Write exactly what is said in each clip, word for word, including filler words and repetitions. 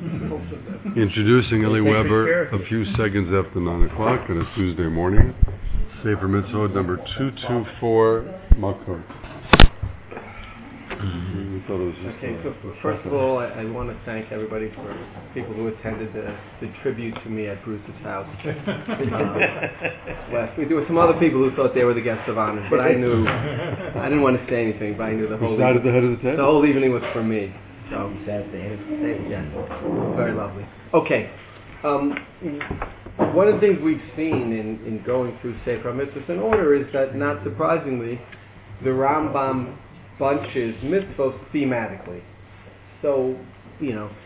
Introducing Eli Weber a few seconds after nine o'clock on a Tuesday morning. Sefer Mitzvot number two two four, Makot. Okay, so first of all, I, I want to thank everybody for people who attended the, the tribute to me at Bruce's house um, last week. There were some other people who thought they were the guests of honor, but I knew, I didn't want to say anything, but I knew the whole evening, at the head of the table? The whole evening was for me. So that's the head of the table. Yeah, very lovely. Okay, um, one of the things we've seen in, in going through Sefer HaMitzvot in order is that, not surprisingly, the Rambam bunches mitzvot thematically. So, you know,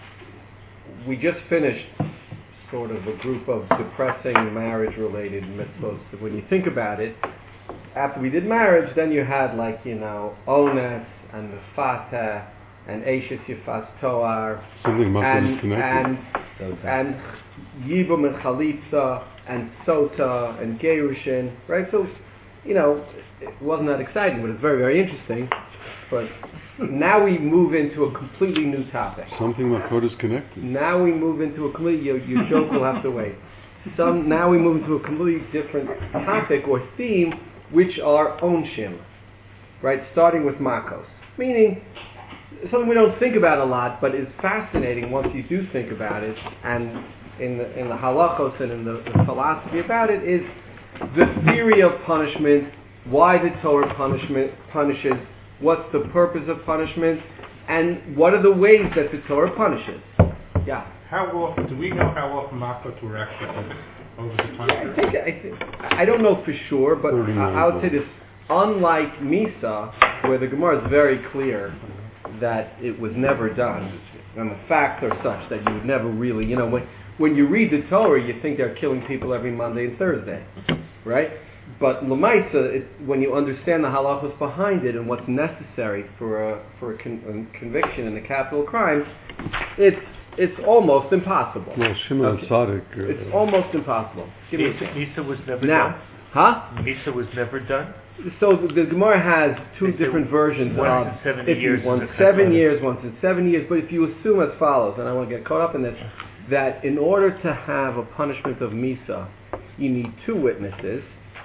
we just finished sort of a group of depressing marriage-related mitzvot. So when you think about it, after we did marriage, then you had like, you know, Ones and the Fatah and Eishes Yifas Toar and and and Yibum and Chalitza and Sota and Gerushin, right? So, you know, it wasn't that exciting, but it's very, very interesting. But now we move into a completely new topic. Something Makot is connected. Now we move into a completely, your, your joke will have to wait. Some, now we move into a completely different topic or theme, which are Onshim, right? Starting with Makos. Meaning, something we don't think about a lot, but is fascinating once you do think about it, and in the, in the halachos and in the, the philosophy about it, is the theory of punishment, why the Torah punishment punishes, what's the purpose of punishment, and what are the ways that the Torah punishes. Yeah. How often, do we know how often Makot were actually over the time? Yeah, I think, I think, I don't know for sure, but I, I would say this, unlike Misa, where the Gemara is very clear that it was never done, and the facts are such that you would never really, you know, when, when you read the Torah, you think they're killing people every Monday and Thursday, right? But L'maisa, when you understand the halachos behind it and what's necessary for a for a, con, a conviction in a capital crime, it's it's almost impossible. Well, Shimon okay. Tzaddik. Uh, it's almost impossible. Give Misa, Misa was never now, done. Huh? Misa was never done. So the, the Gemara has two Is different versions. Once of in seventy if years. You, once seven years, once in seven years. But if you assume as follows, and I want to get caught up in this, that in order to have a punishment of Misa, you need two witnesses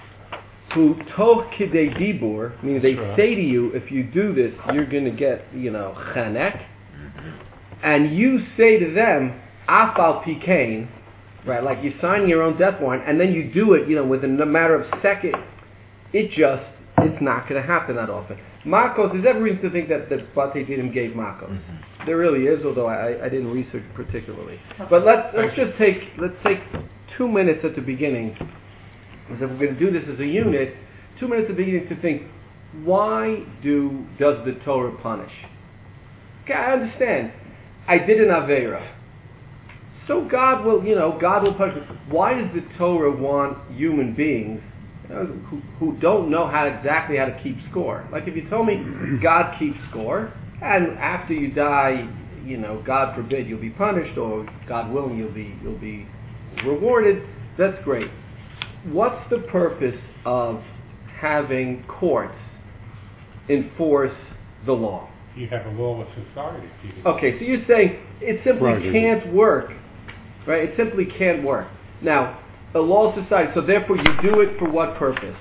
who toch kidei dibur, meaning they right. say to you, if you do this, you're going to get, you know, chanek, mm-hmm. and you say to them, afal pikain, right, like you sign your own death warrant, and then you do it, you know, within a matter of seconds. It just, it's not going to happen that often. Makos, there's every reason to think that, that Batei Dinim gave Makos. Mm-hmm. There really is, although I, I didn't research particularly. But let's let's just take let's take two minutes at the beginning, because if we're going to do this as a unit, two minutes at the beginning to think, why do does the Torah punish? Okay, I understand. I did an Aveira. So God will, you know, God will punish me. Why does the Torah want human beings Who, who don't know how exactly how to keep score? Like if you told me God keeps score, and after you die, you know, God forbid you'll be punished, or God willing you'll be you'll be rewarded. That's great. What's the purpose of having courts enforce the law? You have a lawless society. Okay, so you're saying it simply right. can't work, right? It simply can't work. Now, a law society, so therefore you do it for what purpose?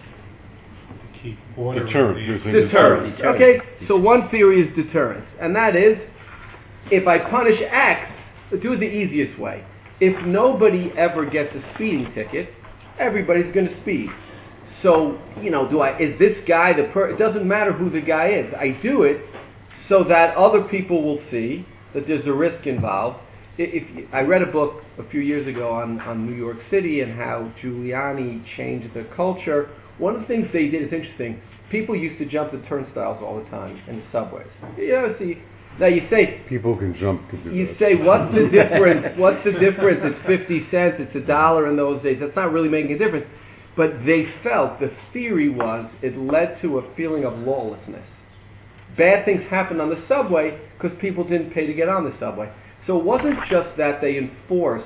To keep order. Deterrence. Deterrence. Okay, so one theory is deterrence, and that is, if I punish X, do it the easiest way. If nobody ever gets a speeding ticket, everybody's going to speed. So, you know, do I? Is this guy the per? It doesn't matter who the guy is. I do it so that other people will see that there's a risk involved. If, if I read a book a few years ago on, on New York City and how Giuliani changed the culture. One of the things they did is interesting. People used to jump the turnstiles all the time in the subways. You know, see, now you say people can jump to do You that. say, what's the difference? What's the difference? It's fifty cents. It's a dollar in those days. That's not really making a difference. But they felt, the theory was, it led to a feeling of lawlessness. Bad things happened on the subway because people didn't pay to get on the subway. So it wasn't just that they enforced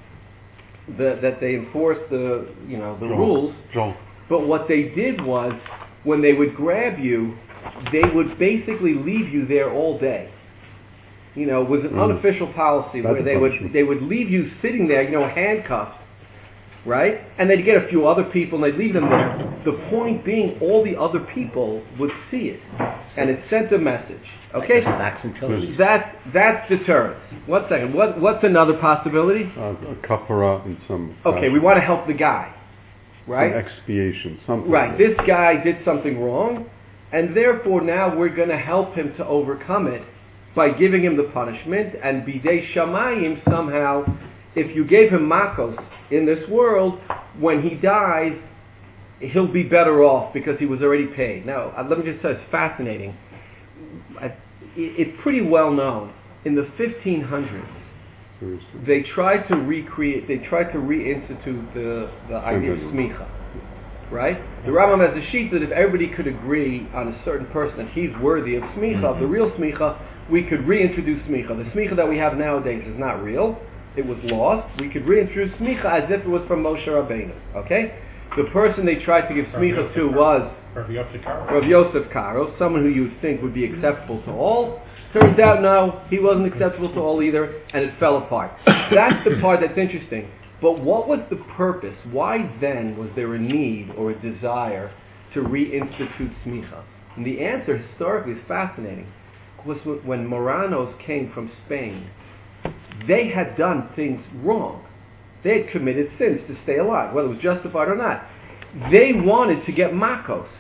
the that they enforced the you know the Joel. rules, Joel. but what they did was, when they would grab you, they would basically leave you there all day. you know, was an Mm. unofficial policy That's where a they would punishment. they would leave you sitting there, you know, handcuffed, right? And they'd get a few other people and they'd leave them there. The point being, all the other people would see it, and it sent a message. Okay, Max and Tony's. that's that's deterrence. One second. What what's another possibility? Uh, a kafara in some Okay, fashion. we want to help the guy, right? Some expiation, something. Right, this guy did something wrong, and therefore now we're going to help him to overcome it by giving him the punishment, and bidei shamayim, somehow, if you gave him makos in this world, when he dies, he'll be better off because he was already paid. Now, uh, let me just say, it's fascinating. I, it, it's pretty well known. In the fifteen hundreds, Seriously. they tried to recreate, they tried to reinstitute the, the idea of smicha, right? The Rambam has a sheet that if everybody could agree on a certain person that he's worthy of smicha, of the real smicha, we could reintroduce smicha. The smicha that we have nowadays is not real. It was lost. We could reintroduce smicha as if it was from Moshe Rabbeinu, okay? The person they tried to give smicha to was Rav Yosef Karo. Rav Yosef Karo, someone who you would think would be acceptable to all. Turns out, no, he wasn't acceptable to all either, and it fell apart. That's the part that's interesting. But what was the purpose? Why then was there a need or a desire to reinstitute smicha? And the answer historically is fascinating. Was when Moranos came from Spain, they had done things wrong. They had committed sins to stay alive, whether it was justified or not. They wanted to get makos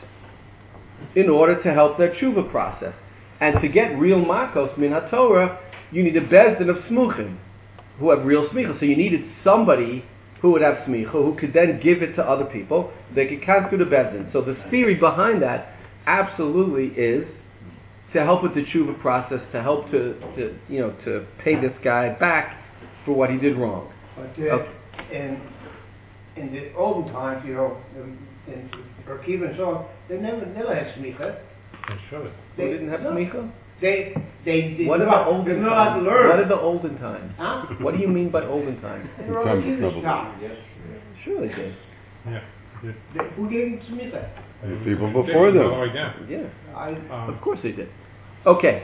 in order to help their tshuva process. And to get real makos min haTorah, you need a bezdin of smuchim who have real smicha. So you needed somebody who would have smicha, who could then give it to other people. They could count through the bezdin. So the theory behind that absolutely is to help with the tshuva process, to help to, to you know to pay this guy back for what he did wrong. But uh, Okay. in in the olden times, you know, in, in Turkey and so on, they never never had smicha. Sure. They didn't have no, smicha? They they did What are the not, they olden did not times? learn. What are the olden times? Huh? What do you mean by olden times? They were The all times of Jewish Bible. time. Sure they did. Yeah. The- They- Who gave them smicha? The people They before did, them. all the way down. Yeah, I Um, of course they did. Okay.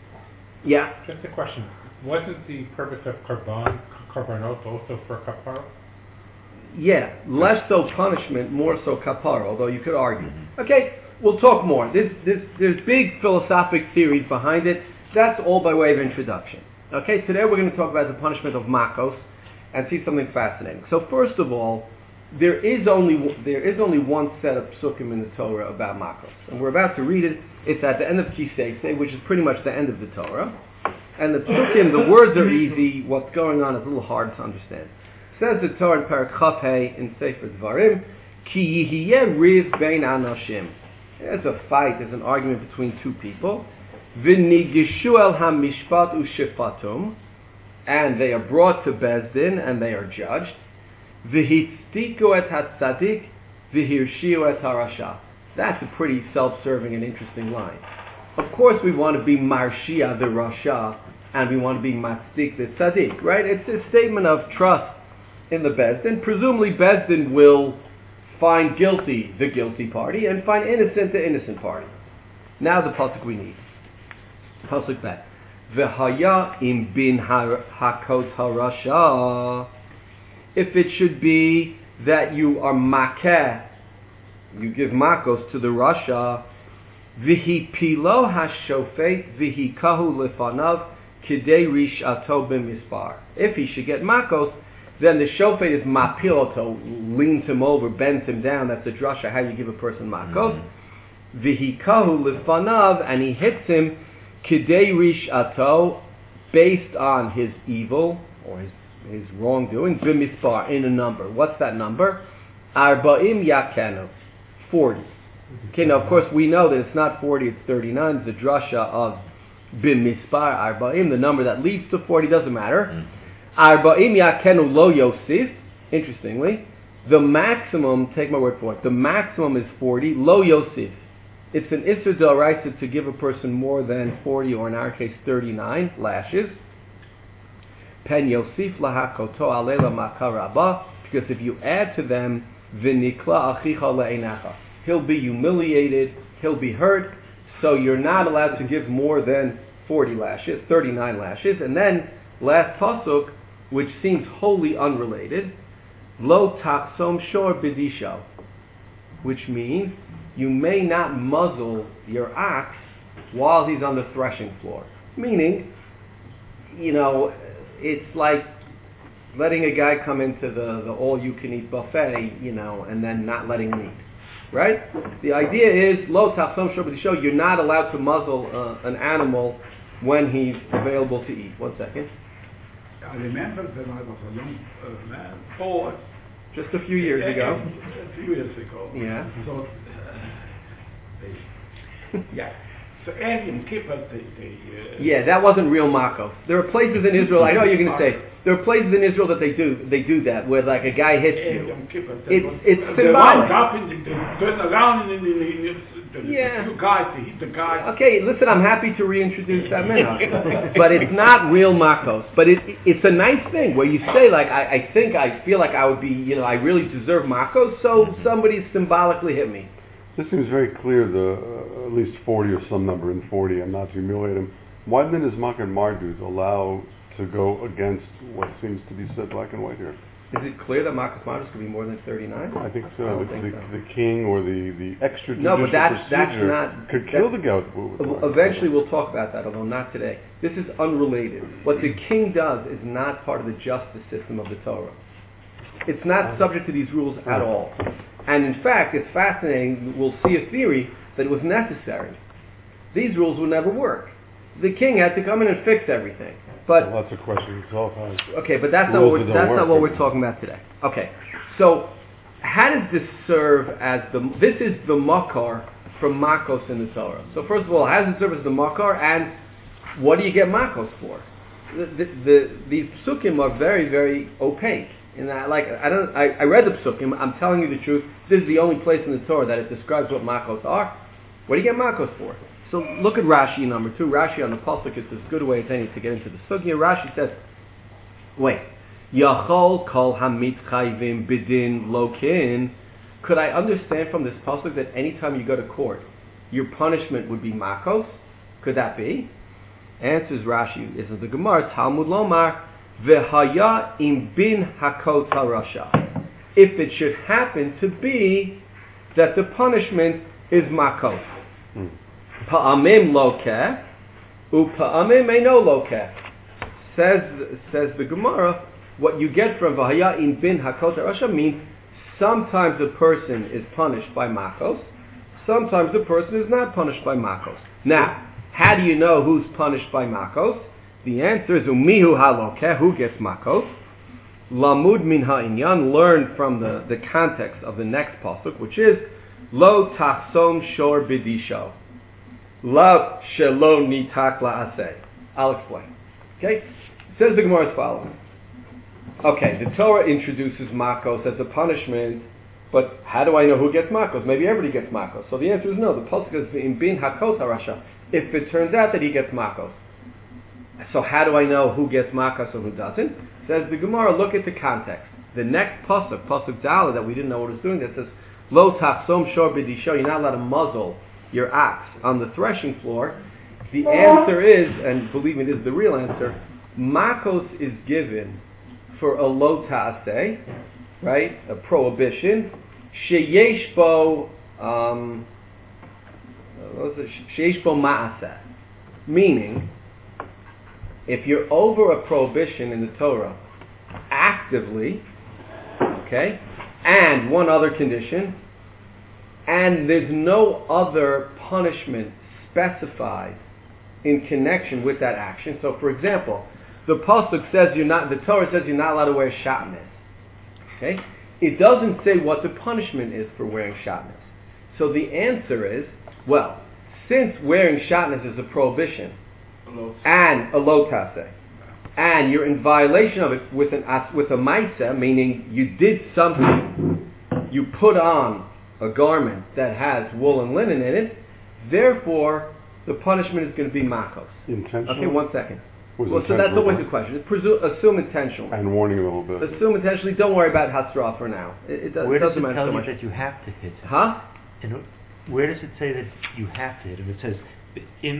Yeah. Just a question. Wasn't the purpose of Karban, Karbanot also for Kapara? Yeah, less so punishment, more so kapara, although you could argue. Okay, we'll talk more. There's, there's, there's big philosophic theories behind it. That's all by way of introduction. Okay, today we're going to talk about the punishment of makos and see something fascinating. So first of all, there is only there is only one set of psukim in the Torah about makos, and we're about to read it. It's at the end of Kisei, which is pretty much the end of the Torah. And the psukim, the words are easy. What's going on is a little hard to understand. Says the Torah in Parak Chaf Hei in Sefer Dvarim, Ki yihiyeh riv bein anashim. There's a fight, there's an argument between two people. V'nigishu el hamishpat u'shifatum, and they are brought to Bezdin and they are judged. V'hitztiku et hatzadik, v'hirshiu et harasha. That's a pretty self-serving and interesting line. Of course we want to be marshia the rasha, and we want to be matzdik the tzaddik, right? It's a statement of trust in the Bezdin. Presumably Bezdin will find guilty the guilty party and find innocent the innocent party. Now the pasuk we need. Pasuk bet. V'haya im bin hakot harasha. If it should be that you are makeh, you give makos to the rasha, v'hi pilo hashofet v'hi kahu lefanav kidei rish ato b'mispar. If he should get makos, then the shofet is mapiloto, leans him over, bends him down. That's the drasha, how you give a person makos. V'hikahu lefanav, and he hits him kidei rish ato, based on his evil, or his, his wrongdoing, b'mispar, in a number. What's that number? Arba'im yakenu, forty. Okay, now of course we know that it's not forty, it's thirty-nine. It's the drasha of b'mispar arba'im, the number that leads to forty, doesn't matter. Arba'im yakenu lo yosif. Interestingly, the maximum, take my word for it, the maximum is forty, lo yosif. It's an isur d'oraisa to give a person more than forty, or in our case thirty-nine lashes. Pen yosif lahakoto alela makaraba, because if you add to them, v'nikla achicha le'enacha, he'll be humiliated, he'll be hurt, so you're not allowed to give more than forty lashes, thirty-nine lashes, and then last pasuk, which seems wholly unrelated, lo taksom shor b'disho, which means you may not muzzle your ox while he's on the threshing floor. Meaning, you know, it's like letting a guy come into the, the all-you-can-eat buffet, you know, and then not letting him eat. Right? The idea is, lo tachsom shor b'disho, you're not allowed to muzzle uh, an animal when he's available to eat. One second. I remember when I was a young uh, man, boy, Just a few years ago. A few years ago. Yeah. So, uh, they, yeah. So Yom Kippur, they, they uh, Yeah, that wasn't real makos. There are places in Israel, I know you're going to say, there are places in Israel that they do they do that, where like a guy hits you. Yom Kippur, It's, was, it's they symbolic. wind up and they, they turn around and they, they, they, the, Yeah. the few guys, they hit the guys. Okay, listen, I'm happy to reintroduce that minhag. But it's not real makos. But it, it's a nice thing where you say, like, I, I think, I feel like I would be, you know, I really deserve makos, so somebody symbolically hit me. This seems very clear, the uh, at least forty or some number in forty, and not to humiliate him. Why then is Makan Mardud allow to go against what seems to be said black and white here? Is it clear that makos mardus could be more than thirty-nine? I think so. I don't the, think the, so. the king or the, the extrajudicial No, but that's, that's procedure not... could that- kill the goat. with- with- Eventually we'll talk about that, although not today. This is unrelated. What the king does is not part of the justice system of the Torah. It's not subject to these rules at all. And in fact, it's fascinating, we'll see a theory that it was necessary. These rules would never work. The king had to come in and fix everything. But Well, that's a question itself. huh? okay, but that's not Rules what that we're, don't that's not work. what we're talking about today. Okay, so how does this serve as the? This is the makar from makos in the Torah. So first of all, how does it serve as the makar, and what do you get makos for? The, the, the, these psukim are very, very opaque. In that, like, I don't, I, I read the psukim. I'm telling you the truth. This is the only place in the Torah that it describes what makos are. What do you get makos for? So look at Rashi number two. Rashi on the pasuk is as good a way as any to get into the sugya. Rashi says, wait, Yachol kol hamitchayvim bidin lokin. Could I understand from this pasuk that anytime you go to court, your punishment would be makos? Could that be? Answers Rashi. This is the Gemara. Talmud Lomar v'haya im bin hakot harasha. If it should happen to be that the punishment is makos. Hmm. Pa'amim lokeh, u'pa'amim eino lokeh. Says says the Gemara, what you get from v'haya im bin hakot harasha means sometimes a person is punished by makos, sometimes the person is not punished by makos. Now, how do you know who's punished by makos? The answer is umihu halokeh, who gets makos. Lamud min ha'inyan, learn from the, the context of the next pasuk, which is lo tachsom shor bidisho. Lo shelo nitak la'aseh. I'll explain. Okay? It says the Gemara as follows. Okay, the Torah introduces makos as a punishment, but how do I know who gets makos? Maybe everybody gets makos. So the answer is no. The pasuk is in bin hakot harasha. If it turns out that he gets makos. So how do I know who gets makos and who doesn't? Says the Gemara, look at the context. The next pasuk, pasuk Dala, that we didn't know what it was doing, that says, lo tachsom shor b'disho, you're not allowed to muzzle your ox on the threshing floor. The answer is, and believe me, this is the real answer, makos is given for a lo ta'aseh, right, a prohibition, sheyesh bo, um, what was it? Sheyesh bo ma'aseh, meaning, if you're over a prohibition in the Torah, actively, okay, and one other condition, and there's no other punishment specified in connection with that action. So, for example, the pasuk says you're not, the Torah says you're not allowed to wear shatnez. Okay, it doesn't say what the punishment is for wearing shatnez. So the answer is, well, since wearing shatnez is a prohibition, and a lo taseh, and you're in violation of it with an with a maisa, meaning you did something, you put on a garment that has wool and linen in it, therefore the punishment is going to be makos. Intentional? Okay, one second. Was Well, so that's intentional, always right? the question. Presu- assume intentionally. And warning a little bit. Assume intentionally. Don't worry about hasra for now. It, it, does, Where it does doesn't it matter tell so you much. that you have to hit him? Huh? And where does it say that you have to hit him? It says in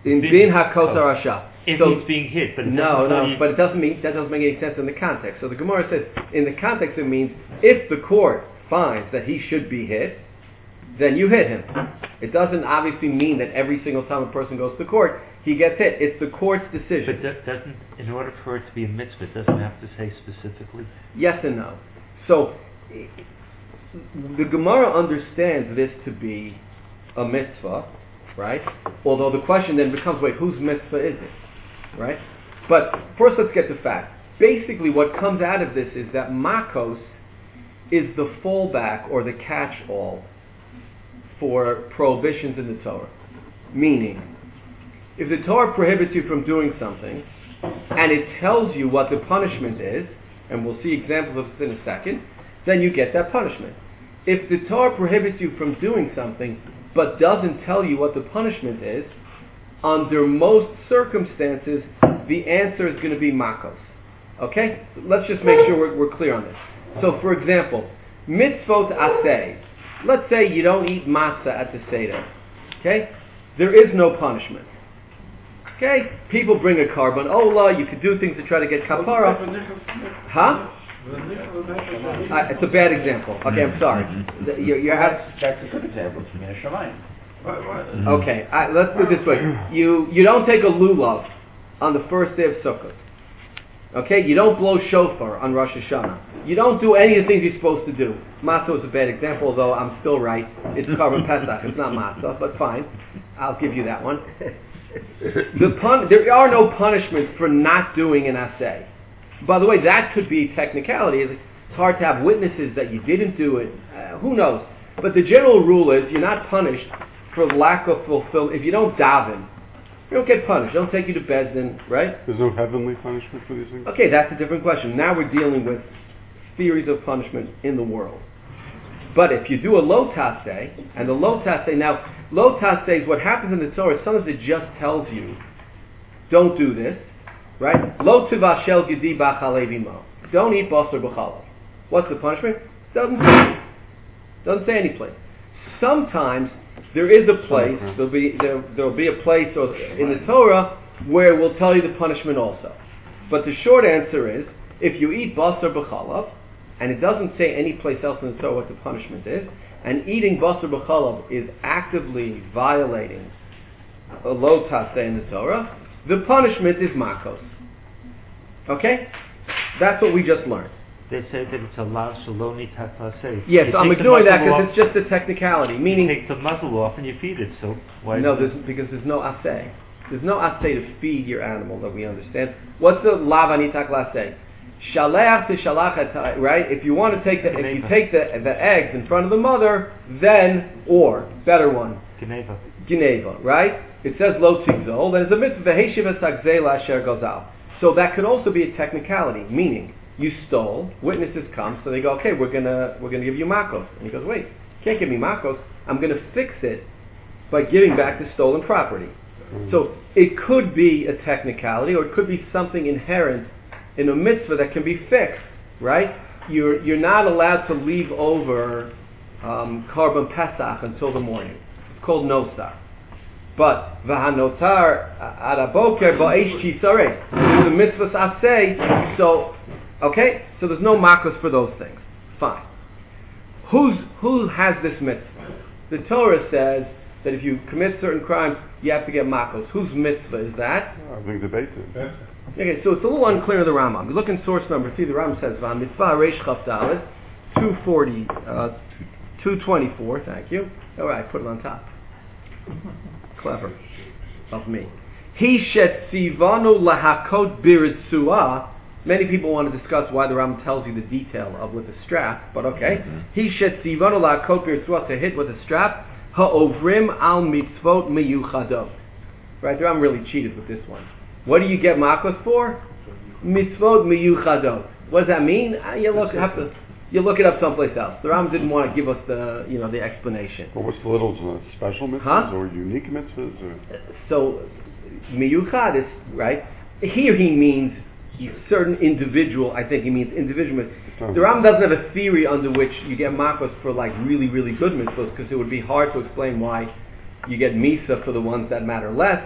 In Bin bin hakos hakos. arasha. If So- he's being hit, but it No, doesn't tell no, you- but it doesn't mean that doesn't make any sense in the context. So the Gemara says in the context it means if the court finds that he should be hit, then you hit him. It doesn't obviously mean that every single time a person goes to court he gets hit. It's the court's decision. But that doesn't, in order for it to be a mitzvah, it doesn't have to say specifically. Yes and no. So i- the Gemara understands this to be a mitzvah, right? Although the question then becomes, wait, whose mitzvah is it, right? But first let's get the fact. Basically what comes out of this is that makos is the fallback or the catch-all for prohibitions in the Torah. Meaning, if the Torah prohibits you from doing something, and it tells you what the punishment is, and we'll see examples of this in a second, then you get that punishment. If the Torah prohibits you from doing something, but doesn't tell you what the punishment is, under most circumstances, the answer is going to be makos. Okay? Let's just make sure we're, we're clear on this. So, for example, mitzvot aseh. Let's say you don't eat matzah at the Seder. Okay? There is no punishment. Okay? People bring a carbon ola, you could do things to try to get kapara. Huh? Uh, it's a bad example. Okay, I'm sorry. The- You, you have, That's a good example from Min Hashamayim. okay, I, let's put it this way. You you don't take a lulav on the first day of Sukkot. Okay? You don't blow shofar on Rosh Hashanah. You don't do any of the things you're supposed to do. Matzah is a bad example, although I'm still right. It's Karban Pesach. It's not matzah, but fine. I'll give you that one. The pun- there are no punishments for not doing an assay. By the way, that could be technicality. It's hard to have witnesses that you didn't do it. Uh, who knows? But the general rule is you're not punished for lack of fulfillment. If you don't daven, you don't get punished. They don't take you to Bezdin, right? There's no heavenly punishment for these things? Okay, that's a different question. Now we're dealing with theories of punishment in the world. But if you do a lo taseh, and the lo taseh, now, lo taseh is what happens in the Torah. Sometimes it just tells you, don't do this, right? Lo tuvashel gedi b'chalev imo. Don't eat basar b'chalav. What's the punishment? Doesn't say. Doesn't say any place. Sometimes there is a place, there'll be, there, there'll be a place or in the Torah where it will tell you the punishment also. But the short answer is, if you eat basar b'chalav, and it doesn't say any place else in the Torah what the punishment is, and eating basar b'chalav is actively violating a lo taseh in the Torah, the punishment is makos. Okay? That's what we just learned. They say that it's a la shaloni tataseh. Yes, You I'm take the ignoring that muzzle because it's just a technicality, off, meaning... you take the muzzle off and you feed it, so why No, is there's, because there's no aseh. There's no aseh to feed your animal that we understand. What's the lav anitak laseh? Shaleach to shalach et, right? If you want to take the, if you take the, the eggs in front of the mother, then, or, better one, Geneva. Geneva, right? It says lo tigzol, and it's a mitzvah, v'heshiv esagzeh la'asher gozal. So that could also be a technicality, meaning, you stole, witnesses come, so they go, okay, we're gonna, we're gonna give you makos. And he goes, wait, you can't give me makos, I'm gonna fix it by giving back the stolen property. So it could be a technicality, or it could be something inherent in a mitzvah that can be fixed, right? You're you're not allowed to leave over um, Karban Pesach until the morning. It's called nosar. But v'hanotar araboker ba'esh chisarei. There's a mitzvah aseh. So okay, so there's no makos for those things. Fine. Who's who has this mitzvah? The Torah says that if you commit certain crimes, you have to get makos. Whose mitzvah is that? I think debate it. That's Okay, so it's a little unclear in the Rambam. You look in source number three, the Rambam says, "Va mitzvah reish chaf dalet, two forty, uh, two twenty-four, thank you. All right, put it on top. Clever of me. He shet sivanu lahakot biritzua. Many people want to discuss why the Rambam tells you the detail of with a strap, but okay. He shet sivanu lahakot biritzua, to hit with a strap. Ha'ovrim al mitzvot miyuchadot. Right, the Rambam really cheated with this one. What do you get makos for? Mitzvot miyuchadot. What does that mean? Uh, you look have to you look it up someplace else. The Rambam didn't want to give us the you know the explanation. Well, what's the little uh, special mitzvahs Huh? or unique mitzvahs? Or? So miyuchad is right here. He means certain individual. I think he means individual. The Rambam doesn't have a theory under which you get makos for like really really good mitzvahs, because it would be hard to explain why you get misa for the ones that matter less.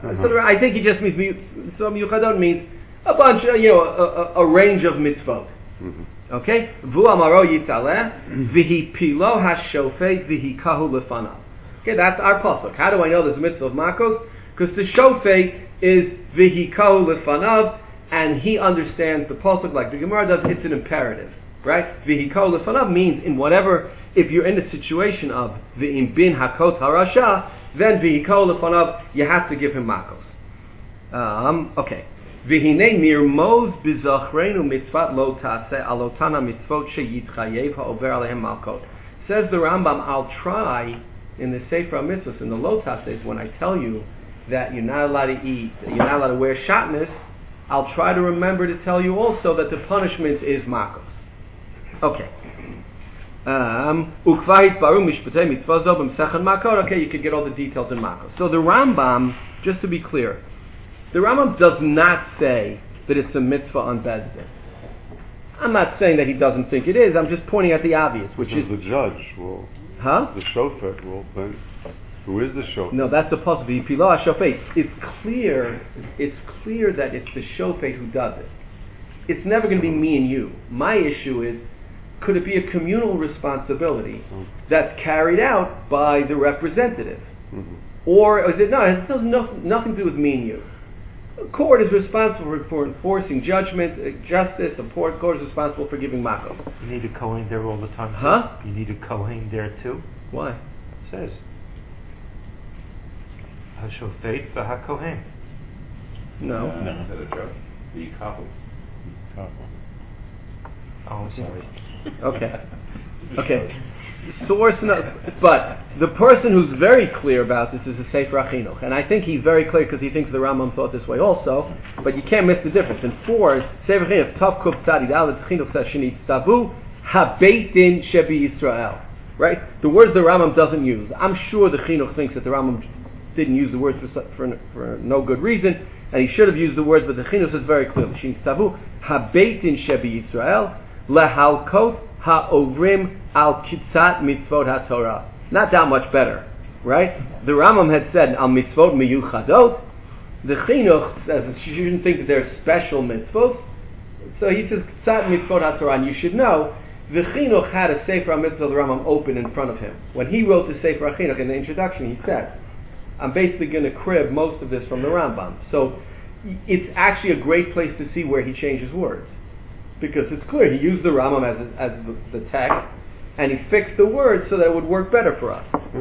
Uh-huh. So the, I think he just means so miyuchadot means a bunch, of, you know, a, a, a range of mitzvot. Mm-hmm. Okay, vu amaro yitzaleh vihi pilo hashofet vihi kahu lefanav. Okay, that's our pasuk. How do I know there's a mitzvah of makos? Because the shofet is vihi kahu lefanav, and he understands the pasuk like the Gemara does. It's an imperative, right? Vihi kahu lefanav means in whatever. If you're in the situation of v'im bin hakot harasha, then vihi kahu lefanav, you have to give him makos. Um, okay. V'hinei nirmoz b'zachrenu mitzvat lo taseh alotana mitzvot sheyitchayev ha'over alehem malkot. Says the Rambam, I'll try in the Sefer HaMitzvos, in the lo taseh, when I tell you that you're not allowed to eat, that you're not allowed to wear shatnez, I'll try to remember to tell you also that the punishment is makos. Okay. Um, ukvahit baru mishpatei mitzvah zo b'msechet makot. Okay, you could get all the details in makos. So the Rambam, just to be clear, the Rambam does not say that it's a mitzvah on Beis Din. I'm not saying that he doesn't think it is. I'm just pointing at the obvious, which because is the judge will, huh? the shofet will then. Who is the shofet? No, that's the possibility. Pilah shofet. It's clear. It's clear that it's the shofet who does it. It's never going to be me and you. My issue is, could it be a communal responsibility oh. that's carried out by the representative, Mm-hmm. or is it no? It has no, nothing to do with me and you. A court is responsible for enforcing judgment, uh, justice. A court, court is responsible for giving makos. You need a Kohen there all the time too? Huh? You need a Kohen there too? Why? It says. HaShofet v'HaKohen. No. Uh, no. Is that a joke? The couple. Oh, I'm sorry. Okay. Okay. Source, no, but the person who's very clear about this is the Sefer HaChinuch, and I think he's very clear because he thinks the Rambam thought this way also. But you can't miss the difference. In four, Sefer HaChinuch Tav Kuf Tzadid Aleph Chinuch says Shinit Stavu Habeit Din Shebi Yisrael. Right? The words the Rambam doesn't use. I'm sure the Chinuch thinks that the Rambam didn't use the words for, for, for no good reason, and he should have used the words, but the Chinuch says very clearly Shinit Stavu Habeit Din Shebi Yisrael Lehalkot Ha'ovrim Al Kitzat Mitzvot HaTorah. Not that much better, right? The Rambam had said Al Mitzvot Miyuchadot. The Chinuch says you shouldn't think that they're special mitzvot. So he says Kitzat Mitzvot HaTorah, and you should know the Chinuch had a Sefer HaMitzvot of the Rambam open in front of him. When he wrote the Sefer HaChinuch in the introduction, he said, I'm basically going to crib most of this from the Rambam. So it's actually a great place to see where he changes words. Because it's clear, he used the Rambam as, a, as the, the text, and he fixed the words so that it would work better for us.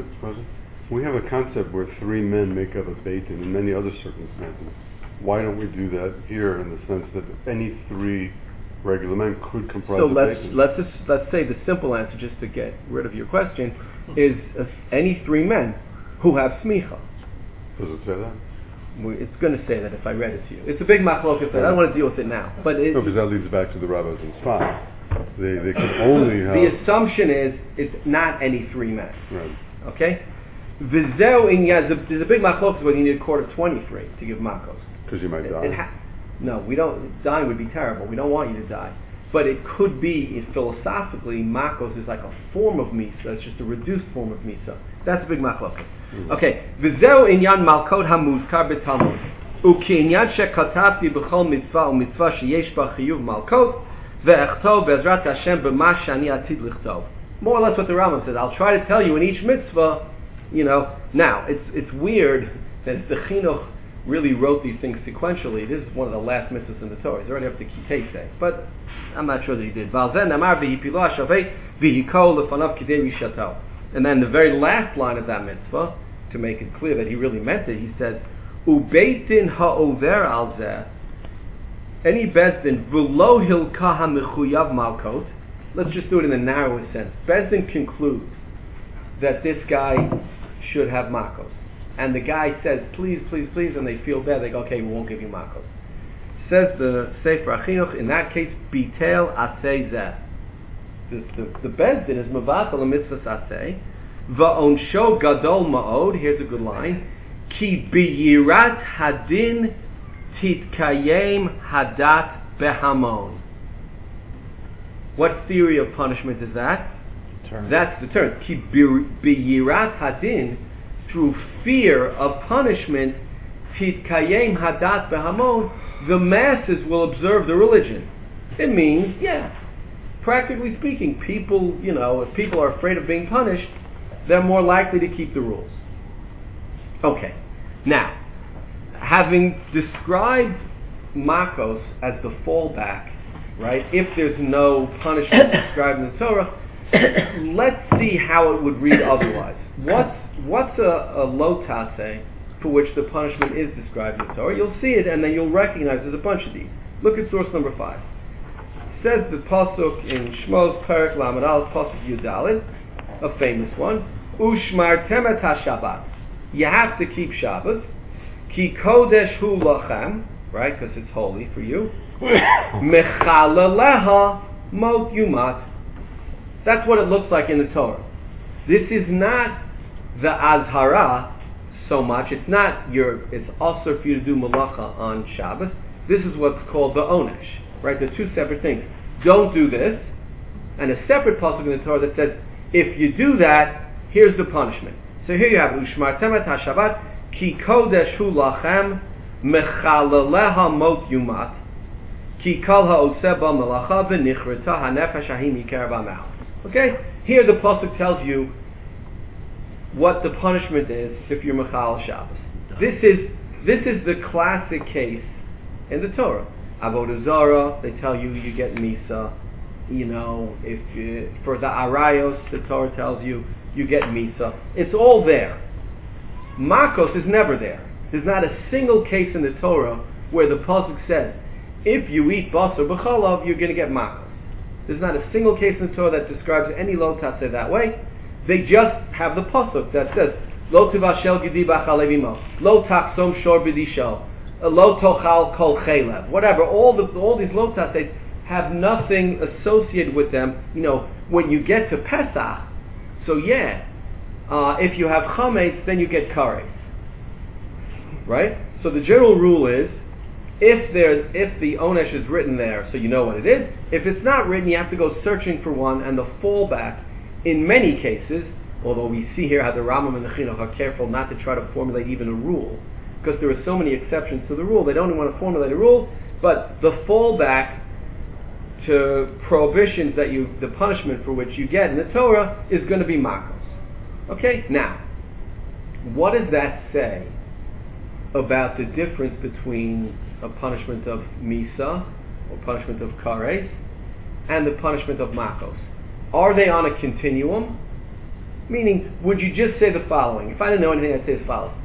We have a concept where three men make up a beit din in many other circumstances. Why don't we do that here in the sense that any three regular men could comprise so a let's beit din? let's just, let's say the simple answer, just to get rid of your question, is uh, any three men who have smicha. Does it say that? It's going to say that if I read it to you. It's a big machloket, but I don't want to deal with it now. But it, no, because that leads back to the rabbis and Sfat. They they can only have. The assumption is it's not any three men. Right. Okay. V'zeu in Yaz. There's a big machloket whether you need a court of twenty-three to give makos. Because you might It- die. it ha- no, we don't. Dying would be terrible. We don't want you to die. But it could be, if philosophically, makos is like a form of misa. It's just a reduced form of misa. That's a big machloket. Mm-hmm. Okay. V'zeu inyan malkot hamuzkar b'talmud. U'ki'inyan shekatavti b'chol mitzvah u'mitzvah sheyesh ba chiyuv malkot ve'echtov be'ezrat Hashem b'ma shani atid lichtov. More or less what the Rambam says. I'll try to tell you in each mitzvah, you know. Now, it's it's weird that the Chinuch really wrote these things sequentially. This is one of the last mitzvahs in the Torah. He's already up to Kitei, but I'm not sure that he did. Valzen amar v'yipilo hashavei v'yikol lefanav kidei rishato. And then the very last line of that mitzvah, to make it clear that he really meant it, he says, Ubeitin ha'over al zeh, any Beis Din, v'lo hilka ha'mechuyav malkot. Let's just do it in the narrowest sense. Beis Din concludes that this guy should have makos. And the guy says, please, please, please, and they feel bad. They go, okay, we won't give you makos. Says the Sefer HaChinuch, in that case, bitel aseh zeh. The, the, the Beis Din is mevatel a mitzvah aseh. Va'onsho gadol ma'od. Here's a good line. Ki biyirat hadin titkayem hadat behamon. What theory of punishment is that? Term. That's the term. Ki biyirat hadin, through fear of punishment, titkayem hadat behamon, the masses will observe the religion. It means, yeah, practically speaking, people, you know, if people are afraid of being punished, they're more likely to keep the rules. Okay, now, having described makos as the fallback, right, if there's no punishment described in the Torah, let's see how it would read otherwise. What's, what's a, a lo taseh for which the punishment is described in the Torah? You'll see it and then you'll recognize there's a bunch of these. Look at source number five. It says the pasuk in Shmos Perek Lamed Aleph pasuk Yudalid, a famous one, Ushmartem et HaShabbat. You have to keep Shabbos. Ki kodesh hu lachem, right, because it's holy for you. Mechalaleha mot yumat. That's what it looks like in the Torah. This is not the azhara so much. It's not your. It's also for you to do malacha on Shabbos. This is what's called the onesh, right? The two separate things. Don't do this, and a separate pasuk in the Torah that says, if you do that, here's the punishment. So here you have Ushmartem et HaShabbat ki kodesh hu lachem mechalaleha mot yumat ki kol ha'oseh ba melacha v'nichreta hanefesh hahi mikar b'ma'al. Okay, here the pasuk tells you what the punishment is if you're mechal Shabbos. This is this is the classic case in the Torah. Avodah Zarah, they tell you you get misa. You know, if you, for the arayos, the Torah tells you you get misa. It's all there. Makos is never there. There's not a single case in the Torah where the pasuk says, if you eat basar b'chalav, you're going to get makos. There's not a single case in the Torah that describes any lo taseh that way. They just have the pasuk that says, lo tivashel gidi b'chalevimo, lo taksom shor b'disho, lo tochal kol chelev, whatever. All the all these lo taseh have nothing associated with them. You know, when you get to Pesach, so yeah, uh, if you have chametz, then you get kares, right? So the general rule is, if there's if the onesh is written there, so you know what it is. If it's not written, you have to go searching for one, and the fallback, in many cases, although we see here how the Rambam and the Chinuch are careful not to try to formulate even a rule, because there are so many exceptions to the rule, they don't even want to formulate a rule, but the fallback to prohibitions that you, the punishment for which you get in the Torah is going to be makos. Okay, now, what does that say about the difference between a punishment of misa, or punishment of kares, and the punishment of makos? Are they on a continuum? Meaning, would you just say the following? If I didn't know anything, I'd say as follows.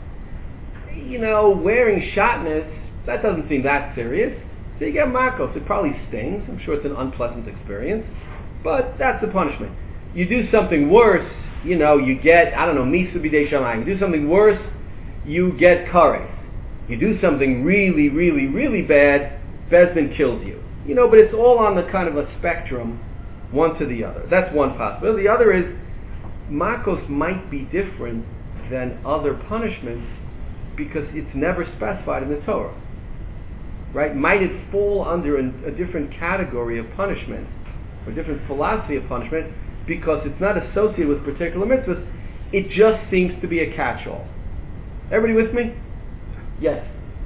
You know, wearing shatnez, that doesn't seem that serious. So you get makos. It probably stings. I'm sure it's an unpleasant experience. But that's the punishment. You do something worse, you know, you get, I don't know, misa b'dei shamayim. You do something worse, you get kares. You do something really, really, really bad, Beis Din kills you. You know, but it's all on the kind of a spectrum, one to the other. That's one possibility. The other is, makos might be different than other punishments because it's never specified in the Torah. Right? Might it fall under a, a different category of punishment, or a different philosophy of punishment, because it's not associated with particular mitzvahs? It just seems to be a catch-all. Everybody with me? Yes.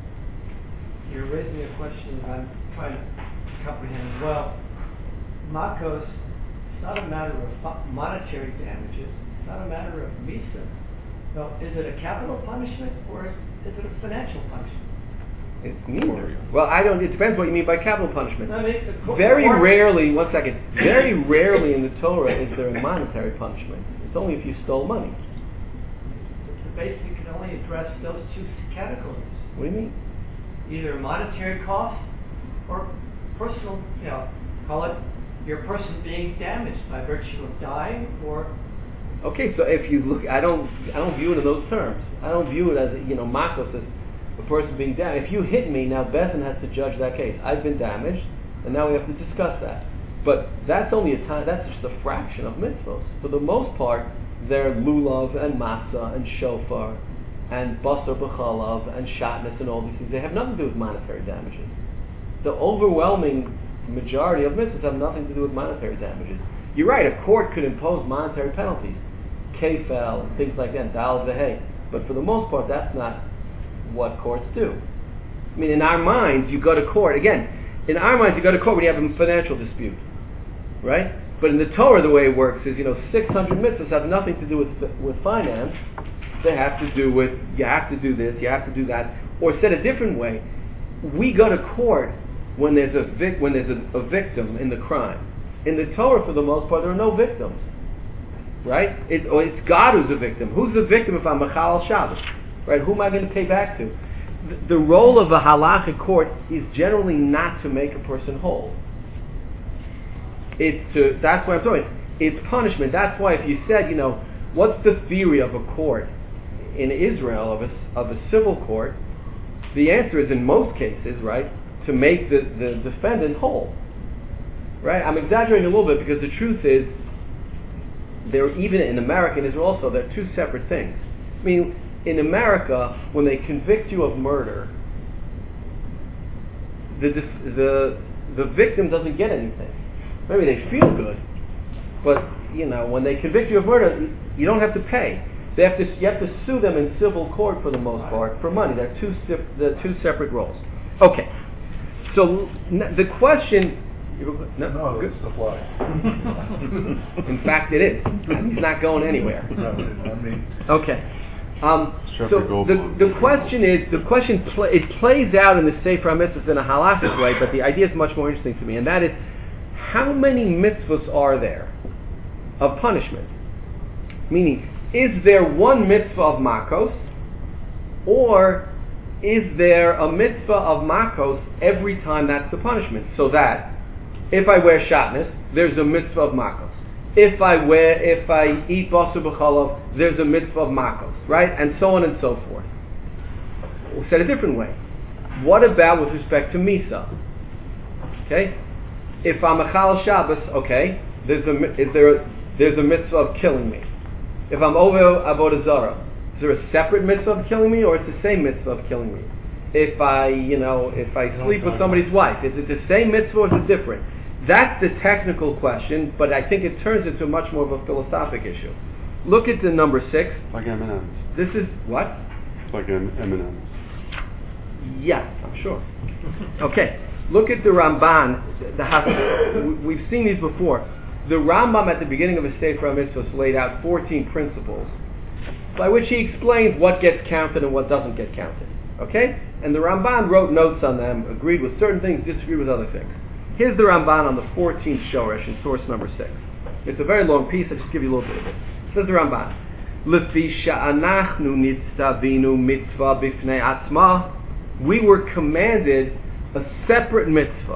You're raising a question that I'm trying to comprehend as well. Makos, it's not a matter of monetary damages. It's not a matter of misa. No, is it a capital punishment or is, is it a financial punishment? It's neither. Well, I don't. It depends what you mean by capital punishment. I mean, co- very or, rarely. One second. Very rarely in the Torah is there a monetary punishment. It's only if you stole money. Basically, can only address those two categories. What do you mean? Either monetary cost or personal. You know, call it your person being damaged by virtue of dying or. Okay, so if you look, I don't, I don't view it in those terms. I don't view it as you know, makos as the person being damaged. If you hit me, now Beis Din has to judge that case. I've been damaged, and now we have to discuss that. But that's only a time. That's just a fraction of mitzvos. For the most part, they're lulav and matzah and shofar and basar b'chalav and shatnez and all these things. They have nothing to do with monetary damages. The overwhelming majority of mitzvahs have nothing to do with monetary damages. You're right. A court could impose monetary penalties, kefel and things like that, dal v'hei. But for the most part, that's not what courts do. I mean, in our minds, you go to court, again, in our minds, you go to court when you have a financial dispute, right? But in the Torah, the way it works is, you know, six hundred mitzvahs have nothing to do with with finance. They have to do with, you have to do this, you have to do that. Or said a different way, we go to court when there's a vic, when there's a, a victim in the crime. In the Torah, for the most part, there are no victims, right? It, or it's God who's the victim. Who's the victim if I'm Mechal Shabbos, right? Who am I going to pay back to? The, the role of a halachic court is generally not to make a person whole. It's to, that's what I'm talking. It's punishment. That's why if you said, you know, what's the theory of a court in Israel, of a, of a civil court, the answer is in most cases, right, to make the, the defendant whole. Right? I'm exaggerating a little bit because the truth is, there even in America and Israel also, they're two separate things. I mean, in America, when they convict you of murder, the the the victim doesn't get anything. Maybe they feel good, but you know, when they convict you of murder, you don't have to pay. They have to you have to sue them in civil court for the most part for money. They're two the two separate roles. Okay, so n- the question. No, No, it's the fly. In fact, it is. He's not going anywhere. No, I mean, Okay. Um, so Shepherd the, Goldblum. the question is, the question pl- it plays out in the Sefer HaMitzvahs in a halachic way, but the idea is much more interesting to me, and that is, how many mitzvahs are there of punishment? Meaning, is there one mitzvah of makos, or is there a mitzvah of makos every time that's the punishment? So that if I wear shatnez, there's a mitzvah of makos. If I wear, if I eat basar b'chalav, there's a mitzvah of makos, right? And so on and so forth. We'll say it a different way. What about with respect to misa? Okay, if I'm a chal Shabbos, okay, there's a is there a, there's a mitzvah of killing me. If I'm over avodah zarah, is there a separate mitzvah of killing me, or it's the same mitzvah of killing me? If I, you know, if I sleep with somebody's wife, is it the same mitzvah or is it different? That's the technical question, but I think it turns into much more of a philosophic issue. Look at the number six. Like M and M's. This is what? It's like M and M's. Yes, I'm sure. Okay, look at the Ramban. The, the, we've seen these before. The Rambam at the beginning of his Sefer HaMitzvos laid out fourteen principles by which he explains what gets counted and what doesn't get counted. Okay? And the Ramban wrote notes on them, agreed with certain things, disagreed with other things. Here's the Ramban on the fourteenth Shoresh in source number six. It's a very long piece, I'll just give you a little bit of it. Says the Ramban, Lefi sha'anachnu nitzavinu mitzvah bifnei atzma, we were commanded a separate mitzvah,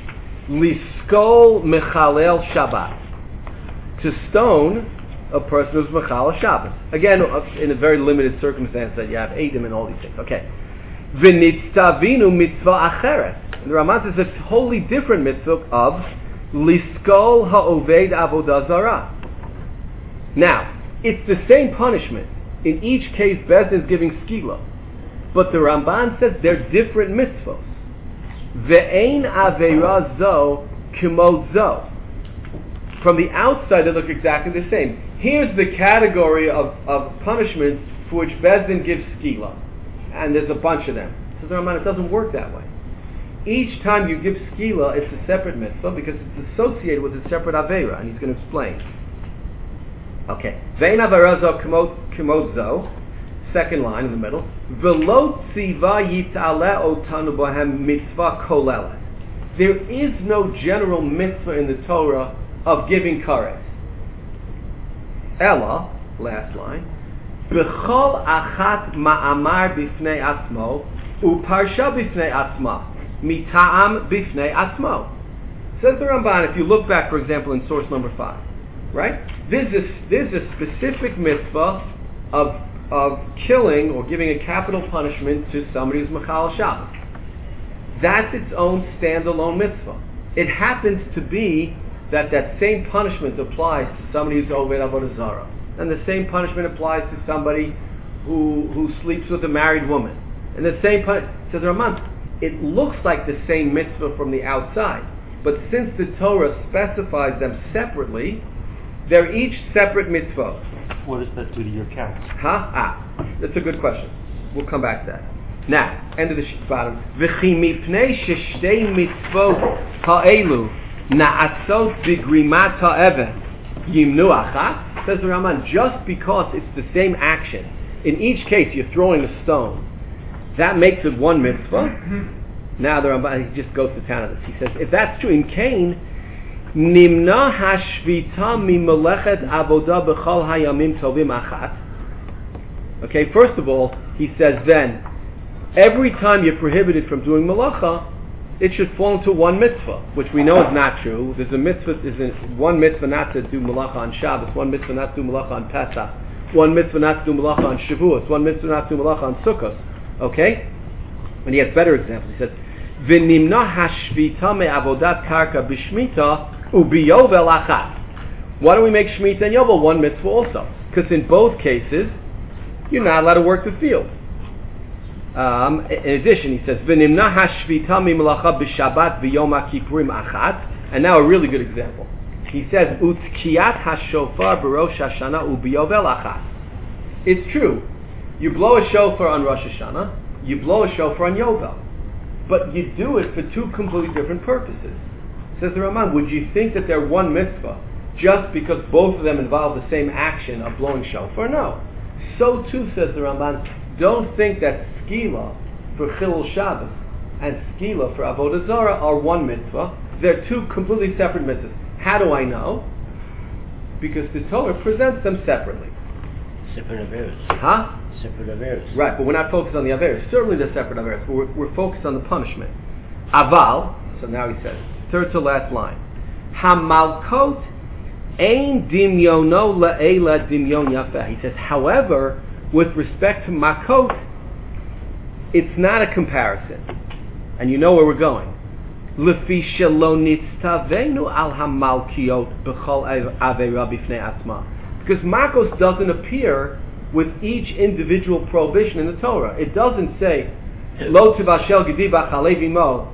liskol mechalel Shabbat, to stone a person who's mechalel Shabbos. Again, in a very limited circumstance that you have Eidim and all these things. Okay. V'nitzavinu mitzvah acheret. And the Ramban says a wholly different mitzvah of liskol ha'oved avodah zarah. Now, it's the same punishment. In each case, Beis Din is giving skila. But the Ramban says they're different mitzvahs. Ve'ein aveira zo k'mo zo. From the outside, they look exactly the same. Here's the category of, of punishments for which Beis Din gives skila. And there's a bunch of them. Says the Ramban, it doesn't work that way. Each time you give skila, it's a separate mitzvah because it's associated with a separate aveira, and he's going to explain. Okay. Ve'ein aveira zo k'mo zo. Second line in the middle. V'lo tziva yit'aleh otanu b'hem mitzvah kolelet. There is no general mitzvah in the Torah of giving kares. Ella, last line, b'chol achat ma'amar b'fnei atzmo u'parsha b'fnei atzma mita'am b'fnei atzmo. Says the Ramban, if you look back, for example, in source number five, right? There's a, there's a specific mitzvah of of killing or giving a capital punishment to somebody who's Mechal Shabbos. That's its own standalone mitzvah. It happens to be that that same punishment applies to somebody who's Oved Avodah Zarah. And the same punishment applies to somebody who who sleeps with a married woman. And the same punishment, says the Ramban, it looks like the same mitzvah from the outside. But since the Torah specifies them separately, they're each separate mitzvahs. What does that do to your counts? Huh? Ah, that's a good question. We'll come back to that. Now, end of the sheet bottom. V'chi mipnei sheshtei mitzvot ha'elu na'asot b'grimat ha'eved yimnu achat. Says the Raman, just because it's the same action, in each case you're throwing a stone, that makes it one mitzvah. Now the Ramban, he just goes to town on this. He says, if that's true, in Cain, nimna hashvita mimelechet avodah b'chol hayamim tovim achat. Okay, first of all, he says then, every time you're prohibited from doing malacha, it should fall into one mitzvah, which we know is not true. There's a mitzvah, there's one mitzvah not to do malacha on Shabbos, one mitzvah not to do malacha on Pesach, one mitzvah not to do malacha on Shavuos, one mitzvah not to do malacha on Sukkot. Okay? And he has better examples. He says, "V'nimna hashvita me'avodat karka b'shmita u'biyovel achat." Why don't we make shmita and yovel one mitzvah also? Because in both cases, you're not allowed to work the field. Um, in addition, he says, "V'nimna hashvita mi'melacha b'shabbat v'yom ha'kippurim achat." And now a really good example. He says, "Utkiyat hashofar b'rosh Hashanah u'biyovel achat." It's true. You blow a shofar on Rosh Hashanah, you blow a shofar on Yovel. But you do it for two completely different purposes. Says the Raman, would you think that they're one mitzvah just because both of them involve the same action of blowing shofar? No. So too, says the Ramban, don't think that skila for Chilul Shabbos and skila for Avodah Zarah are one mitzvah. They're two completely separate mitzvahs. How do I know? Because the Torah presents them separately. Separate averos. Huh? Separate averos. Right, but we're not focused on the averos. Certainly they're separate averos, but we're, we're focused on the punishment. Aval, so now he says, third to last line. Hamalkot ein dimyono le'ela dimyon yafeh. He says, however, with respect to makot, it's not a comparison. And you know where we're going. Lefi shelo nitztavenu al hamalkiot b'chol avera b'fnei atzma. Because makos doesn't appear with each individual prohibition in the Torah. It doesn't say, Lo tivashel gedi b'chalev imo,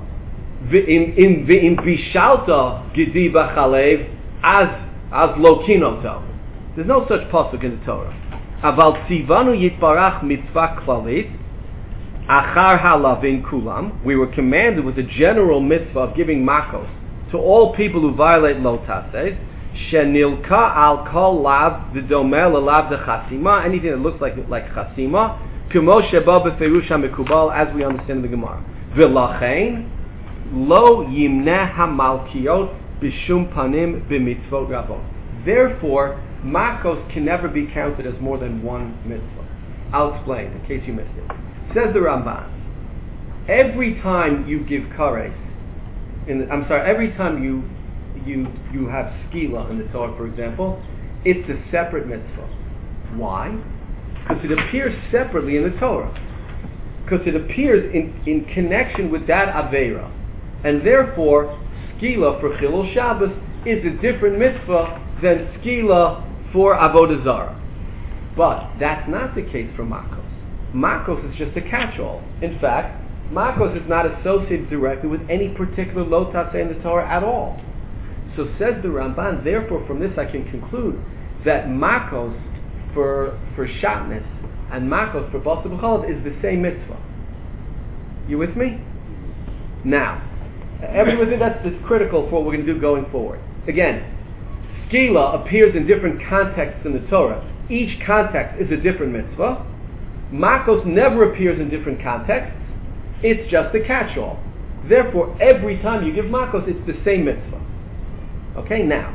v'im v'im bishalta gedi b'chalev as as lo kinoto. There's no such pasuk in the Torah. Aval tzivanu yitbarach mitzvah klalit, achar halavin kulam. We were commanded with the general mitzvah of giving makos to all people who violate lo taseh. Shenilka al kol lav v'domel lav de chasima, anything that looks like like chasima, kumo sheba b'ferush hamikubal, as we understand in the Gemara. V'lachein lo yimneh hamalkiot b'shum panim b'mitzvot rabot. Therefore, makos can never be counted as more than one mitzvah. I'll explain in case you missed it. Says the Ramban, every time you give kares, in the, I'm sorry, every time you you you have skila in the Torah, for example, it's a separate mitzvah. Why? Because it appears separately in the Torah. Because it appears in, in connection with that Aveira. And therefore, skila for Chilul Shabbos is a different mitzvah than skila for Avodah Zarah. But that's not the case for Makos. Makos is just a catch-all. In fact, Makos is not associated directly with any particular lo taseh in the Torah at all. So says the Ramban, therefore from this I can conclude that Makos for for Shatnez and Makos for Basar B'chalav is the same mitzvah. You with me? Now, everything that's, that's critical for what we're going to do going forward. Again, skila appears in different contexts in the Torah. Each context is a different mitzvah. Makos never appears in different contexts. It's just a catch-all. Therefore, every time you give Makos, it's the same mitzvah. Okay, now,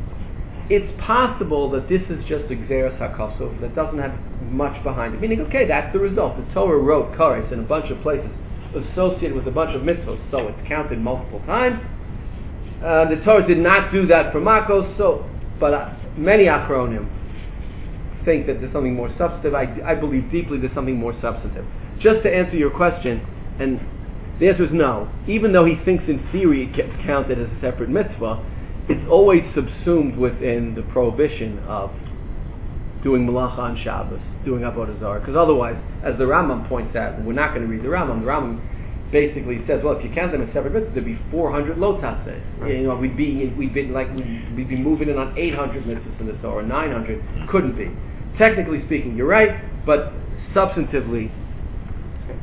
it's possible that this is just a Gzeras HaKosov that doesn't have much behind it. Meaning, okay, that's the result. The Torah wrote kares in a bunch of places associated with a bunch of mitzvahs, so it's counted multiple times. Uh, the Torah did not do that for Makos, so, but uh, many Achronim think that there's something more substantive. I, I believe deeply there's something more substantive. Just to answer your question, and the answer is no. Even though he thinks in theory it gets counted as a separate mitzvah, it's always subsumed within the prohibition of doing malacha on Shabbos, doing Avodah Zarah. Because otherwise, as the Rambam points out, and we're not going to read the Rambam, the Rambam basically says, well, if you count them as separate mitzvahs, there'd be four hundred lo taseh. Right. You know, we'd be we'd be like we'd, we'd be moving in on eight hundred mitzvahs in the Torah, nine hundred. Couldn't be. Technically speaking, you're right, but substantively,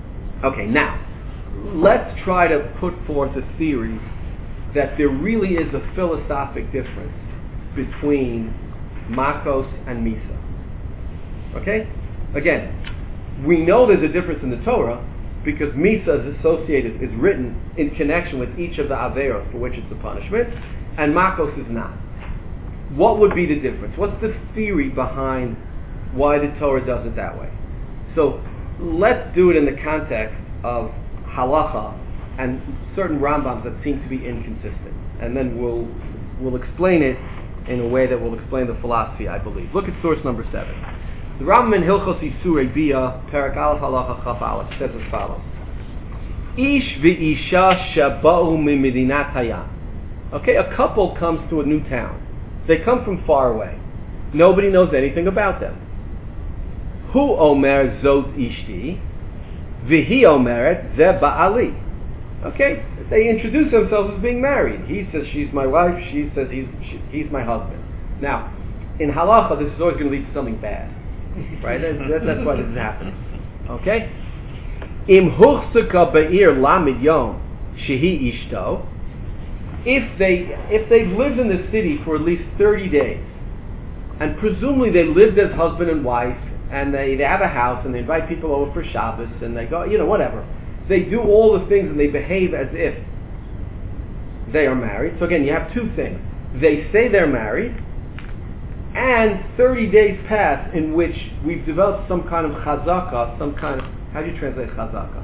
Okay, now, let's try to put forth a theory that there really is a philosophic difference between Makos and Misa. Okay? Again, we know there's a difference in the Torah because Misa is associated, is written in connection with each of the Averos for which it's a punishment, and Makos is not. What would be the difference? What's the theory behind why the Torah does it that way? So, let's do it in the context of halacha and certain Rambams that seem to be inconsistent. And then we'll we'll explain it in a way that will explain the philosophy, I believe. Look at source number seven. The Rambam in Hilchos Isurei Bia, Perak Aleph Halacha Chaf Aleph, says as follows. Ish v'isha shaba'u mimedinat hayam. Okay, a couple comes to a new town. They come from far away. Nobody knows anything about them. Hu omer zot ishti, v'hi omeret ze ba'ali. Okay, they introduce themselves as being married. He says she's my wife. She says he's she, he's my husband. Now, in halacha, this is always going to lead to something bad, right? That, that's why this is happening. Okay. Im huchsaka be'ir lamid yom shehi ishto. If they if they've lived in the city for at least thirty days, and presumably they lived as husband and wife, and they, they have a house, and they invite people over for Shabbos, and they go, you know, whatever. They do all the things and they behave as if they are married. So again, you have two things. They say they're married, and thirty days pass in which we've developed some kind of chazaka, some kind of, how do you translate chazaka?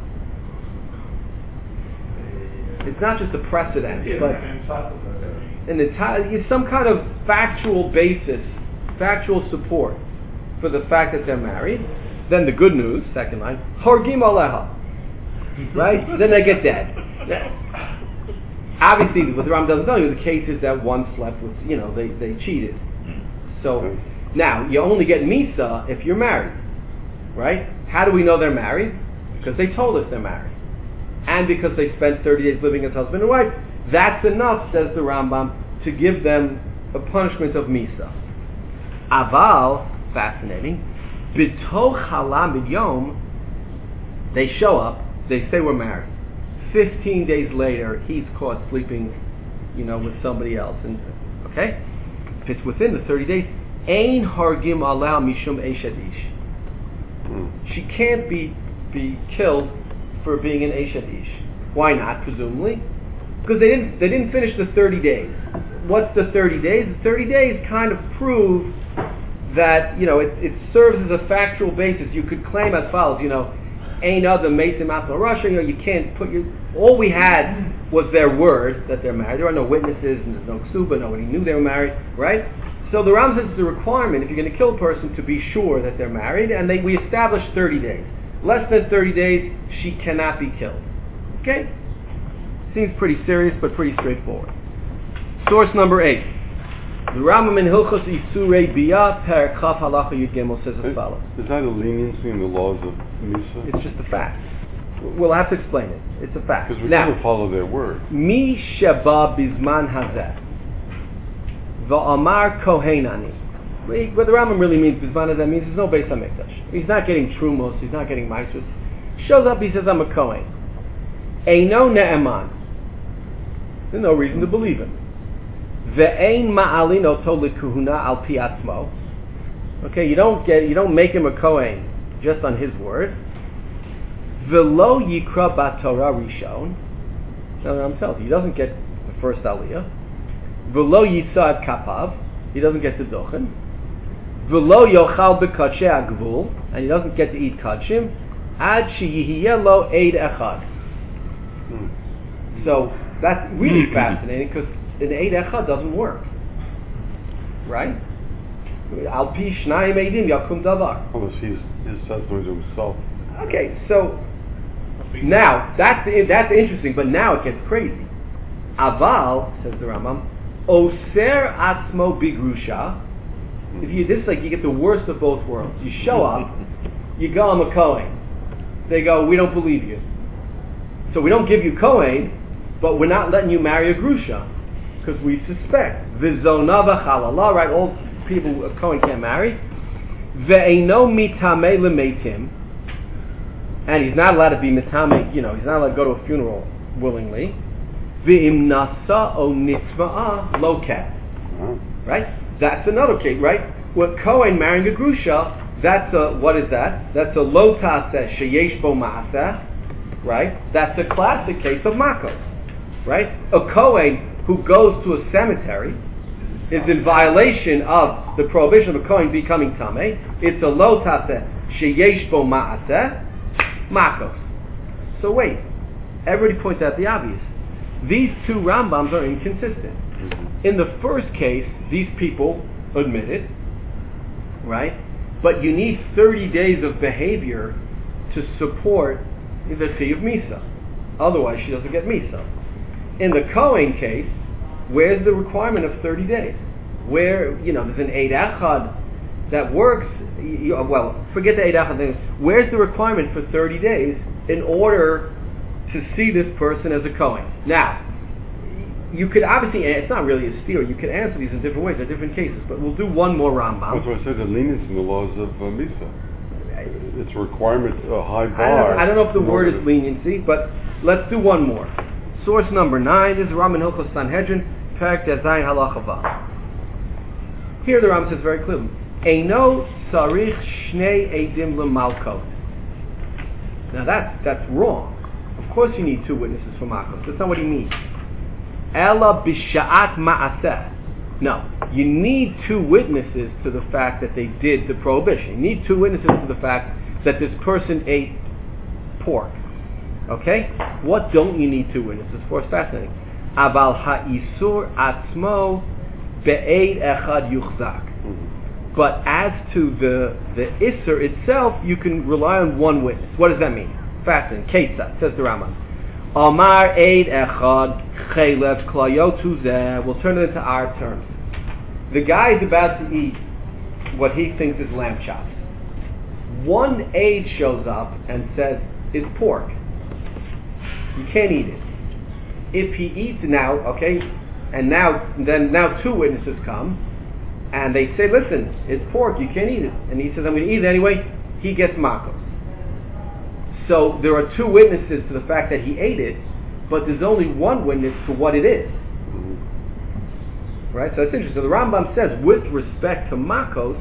It's not just a precedent, but an entire, it's some kind of factual basis, factual support for the fact that they're married. Then the good news, second line, Hargim Aleha. Right? Then they get dead. Obviously, what the Ram doesn't tell you, the case is that one slept with, you know, they, they cheated. So, now, you only get Misa if you're married. Right? How do we know they're married? Because they told us they're married. And because they spent thirty days living as husband and wife. That's enough, says the Rambam, to give them a punishment of Misa. Aval, fascinating, B'toch halamid yom, they show up, they say we're married. Fifteen days later, he's caught sleeping, you know, with somebody else. And okay, if it's within the thirty days, ein hargim aleh mishum eshet ish. She can't be be killed for being an eshet ish. Why not? Presumably, because they didn't they didn't finish the thirty days. What's the thirty days? The thirty days kind of prove that, you know, it, it serves as a factual basis. You could claim as follows, you know. Ain't other Mason Master Russia, you know, you can't put your, all we had was their word that they're married. There are no witnesses, and there's no ksuba, nobody knew they were married, right? So the Ram says it's a requirement, if you're going to kill a person, to be sure that they're married, and they, we established thirty days. Less than thirty days, she cannot be killed. Okay? Seems pretty serious, but pretty straightforward. Source number eight. The Rambam in Hilchos Isurei Bia, Perek Chaf Halacha Yud Gimel says as follows. Is that a leniency in the laws of Misa? It's just a fact. We'll have to explain it. It's a fact. Because we now, still follow their word. Mi sheba bizman hazeh va'amar kohenani. What the Rambam really means, bizman hazeh, means there's no Beis HaMikdash. He's not getting trumos. He's not getting ma'asos. Shows up, he says, I'm a kohen. Eino ne'eman. There's no reason to believe him. Ve'ein ma'alin oto lekuhuna al pi atzmo. Okay, you don't get, you don't make him a kohen just on his word. V'lo yikra b'Torah rishon. Now I'm telling you, he doesn't get the first aliyah. V'lo yisad kapav. He doesn't get the dochen. V'lo yochal b'kadshei agvul. And he doesn't get to eat kadshim. Ad sheyihyeh lo eid echad. So that's really fascinating because an eid echad doesn't work, right? Al pi shnayim eidim yakum davar. Unless he's his testimony to himself. Okay, so now that's that's interesting, but now it gets crazy. Aval, says the Rambam, oser atzmo bigrusha. If you this is like you get the worst of both worlds. You show up, you go, I'm a kohen. They go, we don't believe you, so we don't give you kohen, but we're not letting you marry a grusha because we suspect v'zona v'chalala, right? All people a kohen can't marry. Ve'eino mitamei lemeitim. and he's not allowed to be mitame, you know, he's not allowed to go to a funeral willingly. V'im nasa o nitzva'a lo ket. Right? That's another case, right? With Kohen marrying a grusha, that's a, what is that? That's a lo taseh sheyesh bo ma'aseh, right? That's a classic case of makos, right? A Kohen who goes to a cemetery is in violation of the prohibition of a Kohen becoming tameh. It's a lo taseh sheyesh bo ma'aseh, makos. So wait, everybody points out the obvious. These two Rambams are inconsistent. In the first case, these people admitted, right? But you need thirty days of behavior to support the Chi of Misa. Otherwise, she doesn't get Misa. In the Kohen case, where's the requirement of thirty days? Where, you know, there's an Eid Echad that works, you, well, forget the Eid Echad thing. Where's the requirement for thirty days in order to see this person as a Kohen? Now, you could obviously, it's not really a steer, you could answer these in different ways, in different cases, but we'll do one more Rambam. That's why I said the leniency in the laws of uh, Misa. It's a requirement, a high bar. I don't, I don't know if the word is leniency, but let's do one more. Source number nine, this is Rambam Hilchos Sanhedrin, Perek Zayin Halacha Vav. Here the Rambam says very clearly, Eino Sarich Shnei Eidim L'Malkot. Now that's, that's wrong. Of course you need two witnesses for Malkos. That's not what he means. Ela b'sha'at ma'aseh. No, you need two witnesses to the fact that they did the prohibition. You need two witnesses to the fact that this person ate pork. Okay? What don't you need two witnesses for? It's fascinating. Aval ha'isur atzmo be'eid echad yuchzak. But as to the the isur itself, you can rely on one witness. What does that mean? Fascinating. Ketzad, says the Rambam. Amar eid echad chelev klayotu zeh. We'll turn it into our terms. The guy is about to eat what he thinks is lamb chops. One aide shows up and says, it's pork. You can't eat it. If he eats now, okay, and now then now two witnesses come, and they say, listen, it's pork, you can't eat it. And he says, I'm going to eat it anyway. He gets makos. So there are two witnesses to the fact that he ate it, but there's only one witness to what it is. Right? So it's interesting. So the Rambam says, with respect to makos,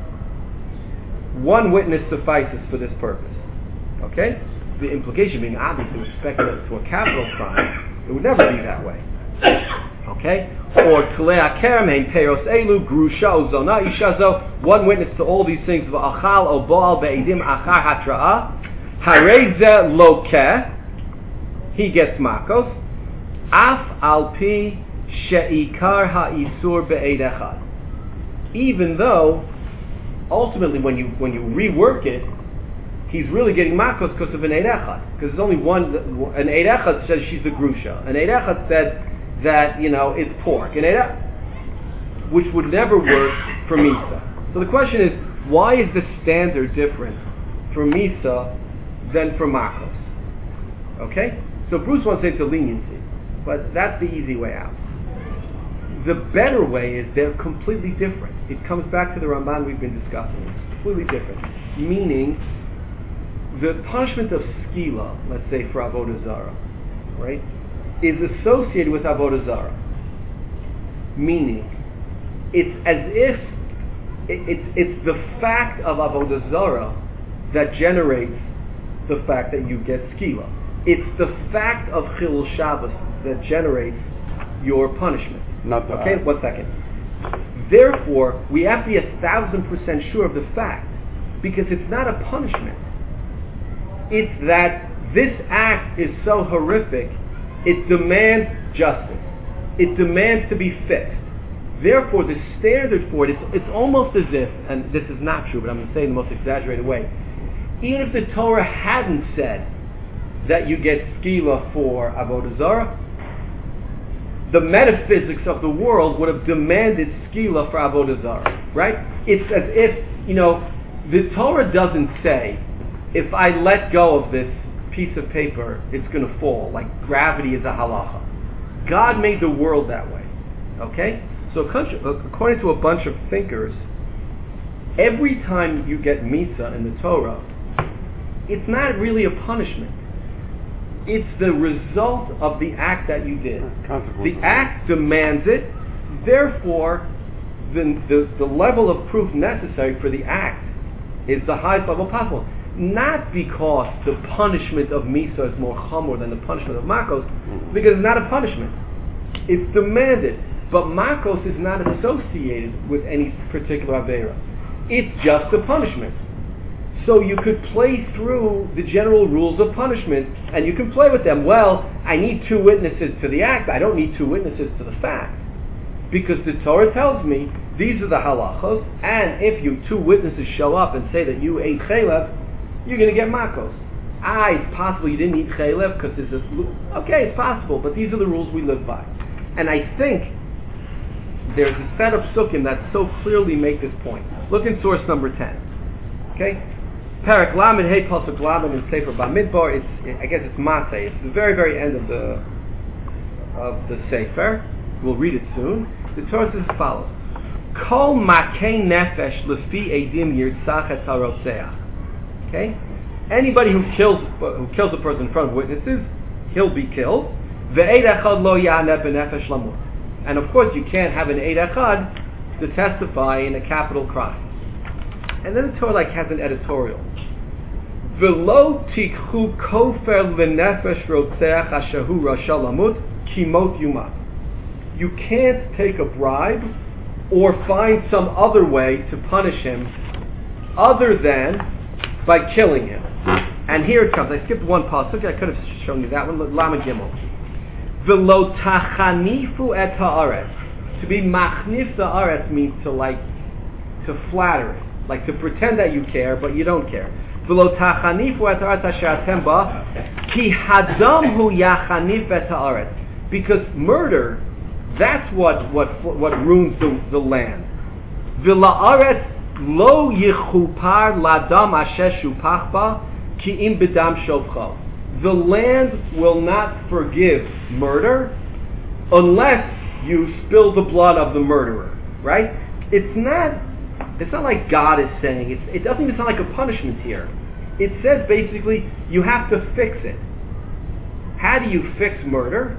one witness suffices for this purpose. Okay? The implication being obvious with respect to a capital crime, it would never be that way. Okay? Or Tlea Kerem Peros Elu Grusha Zona Ishazo, one witness to all these things, V'achal O Baal Be'edim Achar Hatra'a, Hareze Lokeh, he gets makos, Af Al Pi She'ikar Ha'isur Be'ed Echad. Even though, ultimately when you when you rework it, he's really getting makos because of an Eid Echad. Because there's only one, an Eid Echad says she's a grusha. An Eid Echad said that, you know, it's pork. An Eid Echad, which would never work for Misa. So the question is, why is the standard different for Misa than for makos? Okay? So Bruce wants to say it's a leniency, but that's the easy way out. The better way is they're completely different. It comes back to the Ramban we've been discussing. It's completely different. Meaning, the punishment of skila, let's say for Avodah Zarah, right, is associated with Avodah Zarah. Meaning, it's as if it, it's, it's the fact of Avodah Zarah that generates the fact that you get skila. It's the fact of Chilul Shabbos that generates your punishment. Not the okay, act. one second. Therefore, we have to be a thousand percent sure of the fact, because it's not a punishment. It's that this act is so horrific, it demands justice. It demands to be fixed. Therefore, the standard for it, it's, it's almost as if, and this is not true, but I'm going to say it in the most exaggerated way, even if the Torah hadn't said that you get skila for Avodah Zarah, the metaphysics of the world would have demanded skila for Avodah Zarah, right? It's as if, you know, the Torah doesn't say, if I let go of this piece of paper, it's going to fall, like gravity is a halacha. God made the world that way, okay? So according to a bunch of thinkers, every time you get Misa in the Torah, it's not really a punishment. It's the result of the act that you did. The act demands it, therefore, the, the, the level of proof necessary for the act is the highest level possible. Not because the punishment of Misa is more chamor than the punishment of Makos, because it's not a punishment. It's demanded. But Makos is not associated with any particular Aveira. It's just a punishment. So you could play through the general rules of punishment, and you can play with them. Well, I need two witnesses to the act. I don't need two witnesses to the fact. Because the Torah tells me, these are the halachos, and if you two witnesses show up and say that you ate chaylev, you're going to get makos. Ah, it's possible you didn't eat chaylev because there's this... Okay, it's possible, but these are the rules we live by. And I think there's a set of psukim that so clearly make this point. Look in source number ten. Okay? Parak Lamed Hey Pasuk Lamed in Sefer Bamidbar. It's, I guess it's Matei. It's the very, very end of the of the Sefer. We'll read it soon. The Torah says as follows: Kol Makei Nefesh Lefi Edim Yirtzach Et Harotzeach. Okay, anybody who kills who kills a person in front of witnesses, he'll be killed. Ve'ed Echad Lo Yaneh B'Nefesh Lamut. And of course, you can't have an Eid Echad to testify in a capital crime. And then the Torah like has an editorial. V'lo tikhu kofer l'nefesh rotzeach ashehu rasha lamut kimot yumat. You can't take a bribe or find some other way to punish him other than by killing him. And here it comes. I skipped one pasuk. I could have shown you that one. Lamed Gimel. V'lo tachanifu et haaretz. To be machnif the haaretz means to like to flatter it. Like to pretend that you care, but you don't care. V'lo tachanifu et haaretz asher atem ba, ki hadam hu yachanif et haaretz. Because murder, that's what what what ruins the, the land. V'la'aretz lo yichupar ladam asher shupach ba, ki im b'dam shovcha. The land will not forgive murder unless you spill the blood of the murderer. Right? It's not. It's not like God is saying, it's, it doesn't even sound like a punishment here. It says basically, you have to fix it. How do you fix murder?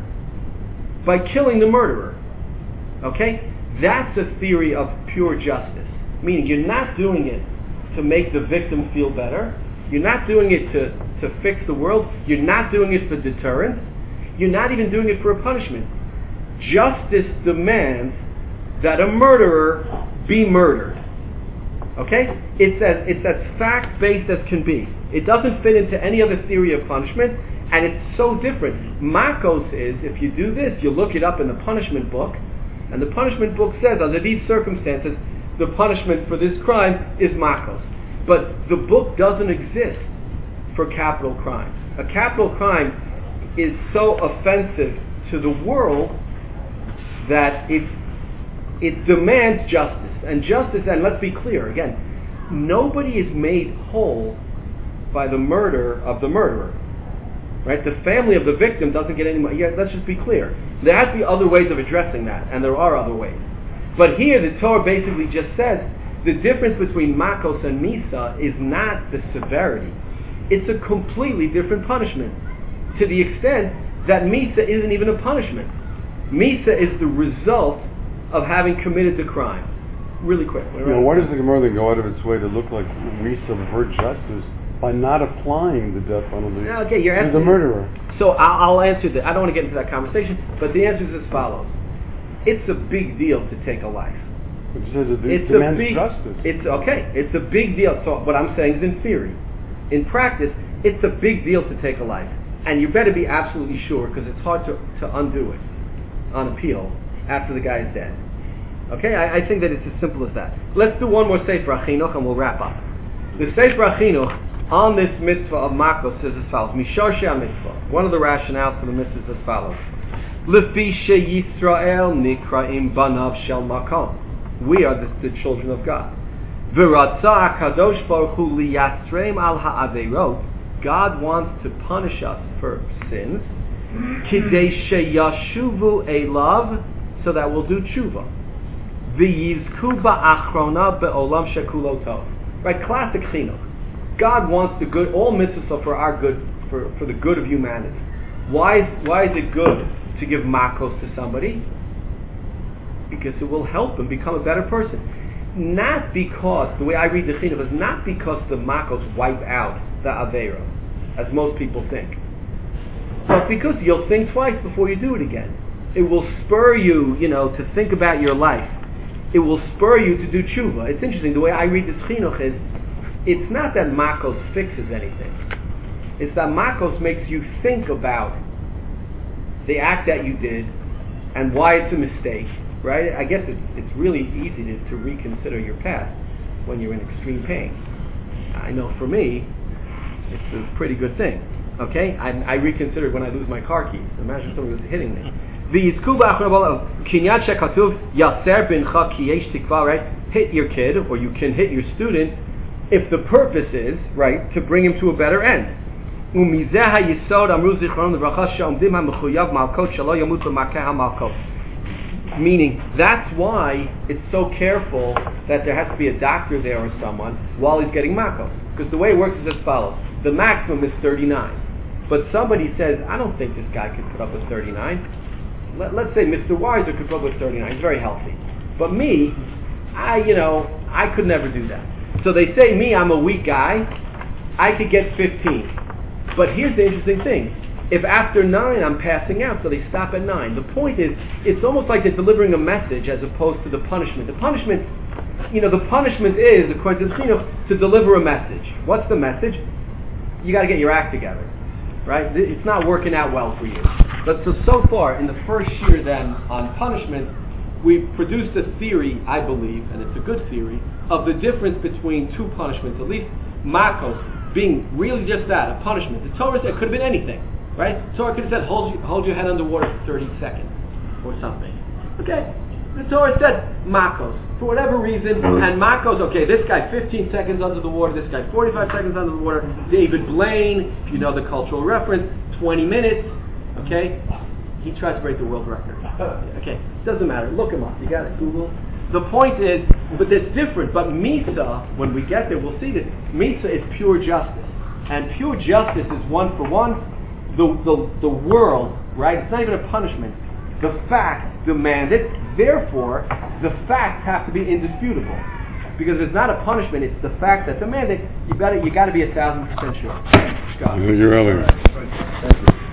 By killing the murderer. Okay? That's a theory of pure justice. Meaning you're not doing it to make the victim feel better. You're not doing it to, to fix the world. You're not doing it for deterrence. You're not even doing it for a punishment. Justice demands that a murderer be murdered. Okay? It's as, it's as fact-based as can be. It doesn't fit into any other theory of punishment, and it's so different. Makos is, if you do this, you look it up in the punishment book, and the punishment book says, under these circumstances, the punishment for this crime is makos. But the book doesn't exist for capital crimes. A capital crime is so offensive to the world that it, it demands justice. And justice, and let's be clear, again, nobody is made whole by the murder of the murderer. Right? The family of the victim doesn't get any money. Yeah, let's just be clear. There has to be other ways of addressing that, and there are other ways. But here the Torah basically just says the difference between Makos and Misa is not the severity. It's a completely different punishment, to the extent that Misa isn't even a punishment. Misa is the result of having committed the crime. Really quick. You know, why does the Gemara then go out of its way to look like we subvert justice by not applying the death penalty okay, you're to the murderer? So I'll, I'll answer that. I don't want to get into that conversation, but the answer is as follows. It's a big deal to take a life. It says it it's demands a big, justice. It's okay. It's a big deal. So what I'm saying is in theory. In practice, it's a big deal to take a life. And you better be absolutely sure, because it's hard to, to undo it on appeal after the guy is dead. Okay, I, I think that it's as simple as that. Let's do one more Sefer HaChinuch and we'll wrap up. The Sefer HaChinuch on this mitzvah of Makos says as follows. Mishar Shea mitzvah. One of the rationales for the mitzvah is as follows. Lefi sheYisrael nikraim banav shel makom. We are the, the children of God. V'ratzah HaKadosh Baruch Hu liyasreim al ha'aveirot. God wants to punish us for sins. Kidei sheyashuvu elav, so that we'll do tshuva. V'yizku ba'achrona be'olam shekulo tov. Right, classic chinuch. God wants the good, all mitzvahs are for our good, for, for the good of humanity. Why is, why is it good to give makos to somebody? Because it will help him become a better person. Not because, the way I read the chinuch is not because the makos wipe out the aveira, as most people think. But because you'll think twice before you do it again. It will spur you, you know, to think about your life. It will spur you to do tshuva. It's interesting, the way I read the chinuch is, it's not that makos fixes anything. It's that makos makes you think about the act that you did and why it's a mistake, right? I guess it's, it's really easy to, to reconsider your past when you're in extreme pain. I know for me, it's a pretty good thing. Okay? I, I reconsider when I lose my car keys. Imagine someone was hitting me. Right? Hit your kid, or you can hit your student, if the purpose is, right, to bring him to a better end. Meaning, that's why it's so careful that there has to be a doctor there or someone while he's getting makos. Because the way it works is as follows. The maximum is thirty-nine. But somebody says, I don't think this guy could put up with thirty-nine. Let, let's say Mister Weiser could put up with thirty-nine. He's very healthy. But me, I, you know, I could never do that. So they say, me, I'm a weak guy. I could get fifteen. But here's the interesting thing. If after nine I'm passing out, so they stop at nine. The point is, it's almost like they're delivering a message as opposed to the punishment. The punishment, you know, the punishment is, according to the chinuch, to deliver a message. What's the message? You got to get your act together, right? It's not working out well for you. But so, so far, in the first year then, on punishment, we've produced a theory, I believe, and it's a good theory, of the difference between two punishments, at least makos, being really just that, a punishment. The Torah said it could have been anything, right? The Torah could have said, hold, you, hold your head underwater for thirty seconds, or something. Okay? The Torah said makos, for whatever reason, and makos, okay, this guy fifteen seconds under the water, this guy forty-five seconds under the water, David Blaine, if you know the cultural reference, twenty minutes, okay? He tries to break the world record. Okay, doesn't matter, look him up, you got it, Google. The point is, but it's different, but Misa, when we get there, we'll see this, Misa is pure justice. And pure justice is one for one, the, the, the world, right, it's not even a punishment. The fact demands it, therefore, the facts have to be indisputable. Because it's not a punishment, it's the fact that demands it, you got you got to be a thousand percent sure. You're earlier. Thank you.